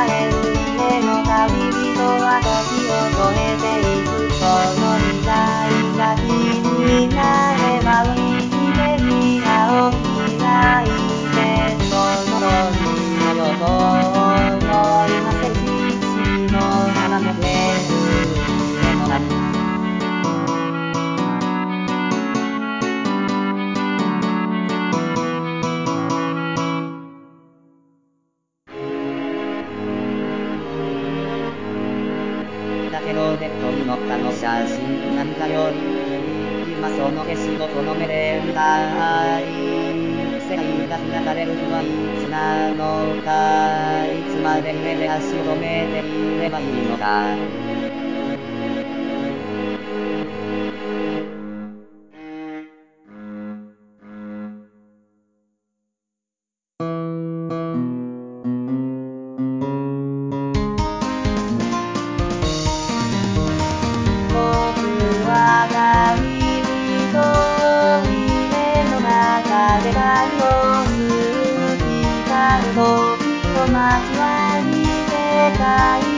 える夢の旅人は時を越えていく。その未来が気になれば海に手に青き開いてその海の横を思い馳せる父の花も出る夢の中だけどネットに載ったの写真なんかより今その景色をこの目で見たい世界が開かれる日はいつなのかいつまで夢で足を止めていればいいのか僕は旅人夢の中で旅をする光る時の街は異世界